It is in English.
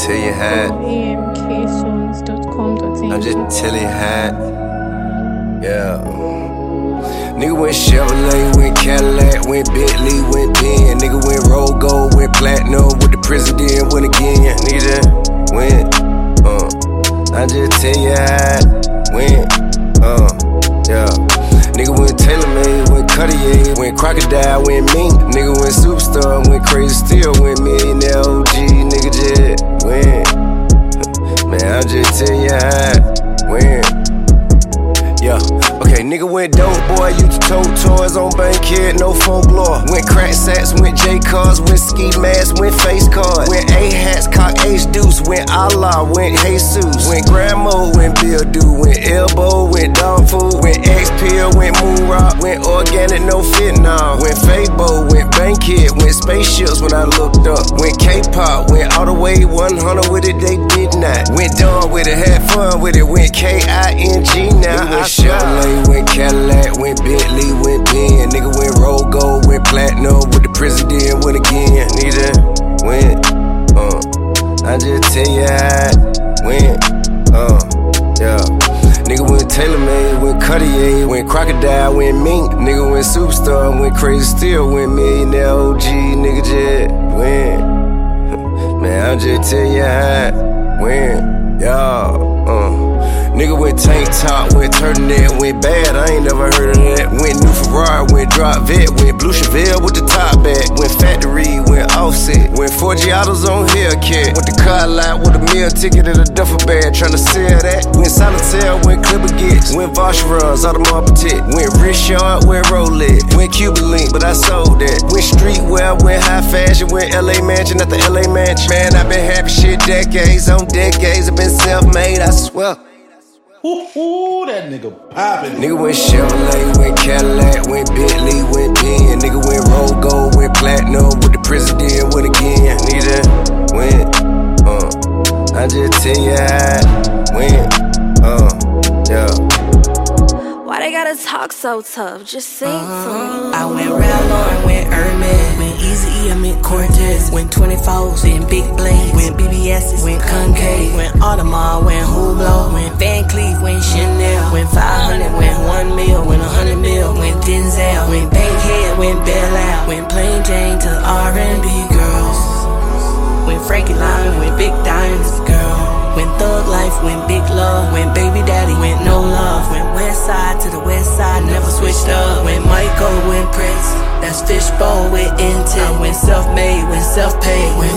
tell you how. amksongs.com.au. I'm just telling you how. Yeah. Nigga went Chevrolet, went Cadillac, went Bentley, went Ben. Nigga went Roll Gold, went Platinum with the president, went again. Nigga went, I just tell you how. Went, yeah. Nigga went TaylorMade, went Cartier, went Crocodile, went Mink. Nigga went Superstar, went Crazy Still, went Millionaire OG. Nigga just went. Man, I just tell you how. Went. Yeah, okay, nigga went Dope Boy, used to tote toys on Bankhead, no folklore. Went crack sacks, went J cars, went ski masks, went face cards. Went A hats, cock H deuce, went Allah, went Jesus. Went Grandma, went Bill Do, went Elbow, went Dog Food, went X Pill, went Moon Rock, went organic, no fentanyl. Went Fabo, went Bankhead, went spaceships when I looked up. Went K-pop, went all the way 100 with it, they did not. Went dumb with it, had fun with it, went K-I-N-G now. Chevrolet, went Cadillac, went Bentley, went Ben. Nigga went Roll Gold, went Platinum with the president, went again. Nigga went, I just tell you how. Went, yeah. Nigga went TaylorMade, went Cartier, went Crocodile, went Mink. Nigga went Superstar, went Crazy Still, went Millionaire OG. Nigga just went. Man, I just tell you how. Went, y'all, Nigga went Tank Top, went Turtleneck, went Bad, I ain't never heard of that. Went New Ferrari, went Drop Vet, went Blue Chevelle with the top back. Went Factory, went Offset, went 4G Autos on Hellcat. Went the car lot with a meal ticket and a duffel bag, tryna sell that. Went Solitaire, went Clipper Gets, went Vacherons, Audemars Piguet. Went Richard, went Rolex, went Cuban Link, but I sold that. Went Streetwear, went High Fashion, went LA Mansion at the LA Mansion. Man, I been happy shit decades on decades, I been self-made, I swear. Ooh, that nigga poppin'. Nigga went Chevrolet, went Cadillac, went Bentley, went Ben. Nigga went Roll Gold, went Platinum with the president, went again. Nigga went, I just tell you how. Went, yeah. Why they gotta talk so tough? Just sing to me. I went Ralph Lauren, went Hermes, went Eazy-E, I went Cortez, went 24s, went Big Blades, went BBS's, went Concave, went Audemars, went Hublot, went Van Cleef, went Chanel, went 500, went 1 mil, went 100 mil, went Denzel, went Bankhead, went Bel Air, went Plain Jane to R&B girls, went Frankie Lyman, went Big Diamonds, girl, went Thug Life, went Big Love, went Baby Daddy, went No Love, went West Side to the West Side, never switched up, went Michael, went Prince, that's Fishbowl with Intent, went self-made, went self-paid, went